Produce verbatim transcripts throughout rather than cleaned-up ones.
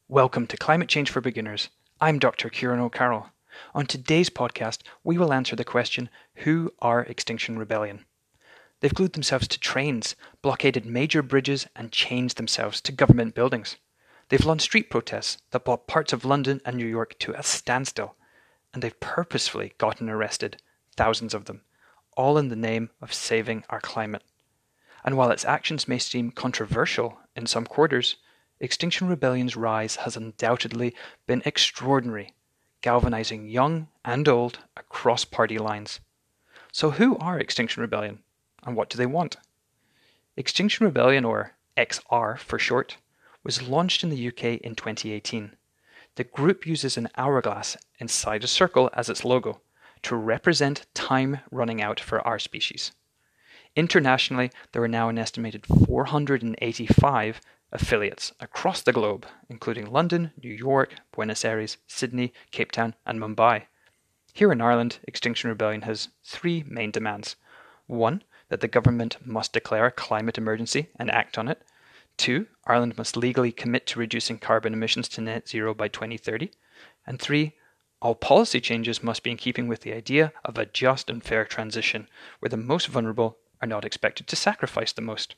Welcome to Climate Change for Beginners. I'm Doctor Kieran O'Carroll. On today's podcast, we will answer the question, who are Extinction Rebellion? They've glued themselves to trains, blockaded major bridges, and chained themselves to government buildings. They've launched street protests that brought parts of London and New York to a standstill. And they've purposefully gotten arrested, thousands of them, all in the name of saving our climate. And while its actions may seem controversial in some quarters, Extinction Rebellion's rise has undoubtedly been extraordinary, galvanizing young and old across party lines. So who are Extinction Rebellion, and what do they want? Extinction Rebellion, or X R for short, was launched in the U K in twenty eighteen. The group uses an hourglass inside a circle as its logo to represent time running out for our species. Internationally, there are now an estimated four hundred eighty-five affiliates across the globe, including London, New York, Buenos Aires, Sydney, Cape Town, and Mumbai. Here in Ireland, Extinction Rebellion has three main demands. One, that the government must declare a climate emergency and act on it. Two, Ireland must legally commit to reducing carbon emissions to net zero by twenty thirty. And three, all policy changes must be in keeping with the idea of a just and fair transition, where the most vulnerable are not expected to sacrifice the most.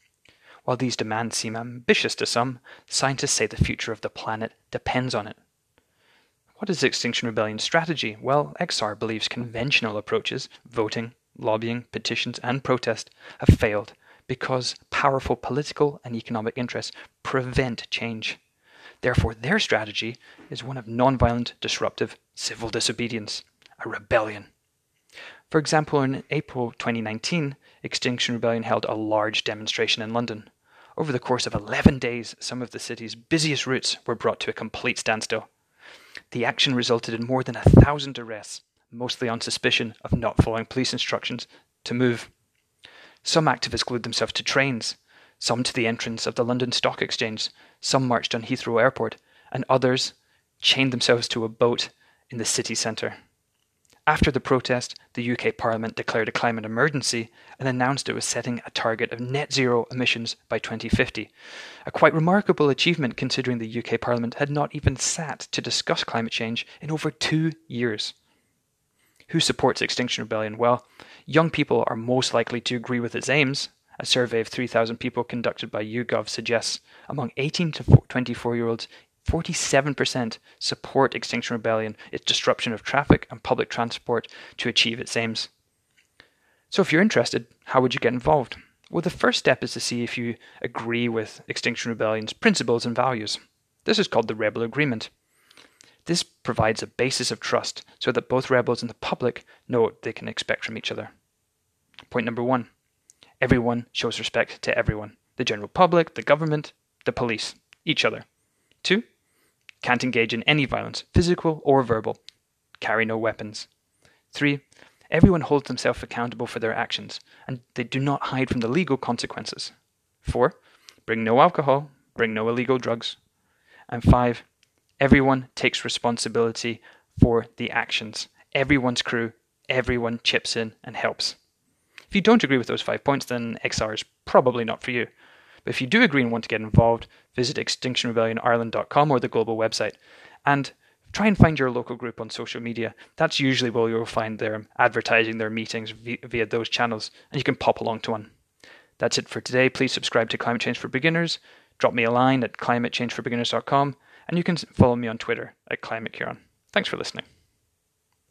While these demands seem ambitious to some, scientists say the future of the planet depends on it. What is Extinction Rebellion's strategy? Well, X R believes conventional approaches, voting, lobbying, petitions, and protest, have failed because powerful political and economic interests prevent change. Therefore, their strategy is one of non-violent, disruptive civil disobedience, a rebellion. For example, in April twenty nineteen, Extinction Rebellion held a large demonstration in London. Over the course of eleven days, some of the city's busiest routes were brought to a complete standstill. The action resulted in more than a thousand arrests, mostly on suspicion of not following police instructions to move. Some activists glued themselves to trains, some to the entrance of the London Stock Exchange, some marched on Heathrow Airport, and others chained themselves to a boat in the city centre. After the protest, the U K Parliament declared a climate emergency and announced it was setting a target of net zero emissions by twenty fifty, a quite remarkable achievement considering the U K Parliament had not even sat to discuss climate change in over two years. Who supports Extinction Rebellion? Well, young people are most likely to agree with its aims. A survey of three thousand people conducted by YouGov suggests among eighteen to twenty-four-year-olds, forty-seven percent support Extinction Rebellion, its disruption of traffic and public transport to achieve its aims. So if you're interested, how would you get involved? Well, the first step is to see if you agree with Extinction Rebellion's principles and values. This is called the Rebel Agreement. This provides a basis of trust so that both rebels and the public know what they can expect from each other. Point number one. Everyone shows respect to everyone. The general public, the government, the police, each other. Two. Can't engage in any violence, physical or verbal. Carry no weapons. Three. Everyone holds themselves accountable for their actions, and they do not hide from the legal consequences. Four. Bring no alcohol, bring no illegal drugs. And five. Everyone takes responsibility for the actions. Everyone's crew, everyone chips in and helps. If you don't agree with those five points, then X R is probably not for you. But if you do agree and want to get involved, visit extinction rebellion ireland dot com or the global website. And try and find your local group on social media. That's usually where you'll find them advertising their meetings via those channels, and you can pop along to one. That's it for today. Please subscribe to Climate Change for Beginners. Drop me a line at climate change for beginners dot com, and you can follow me on Twitter at Climate Kieran. Thanks for listening.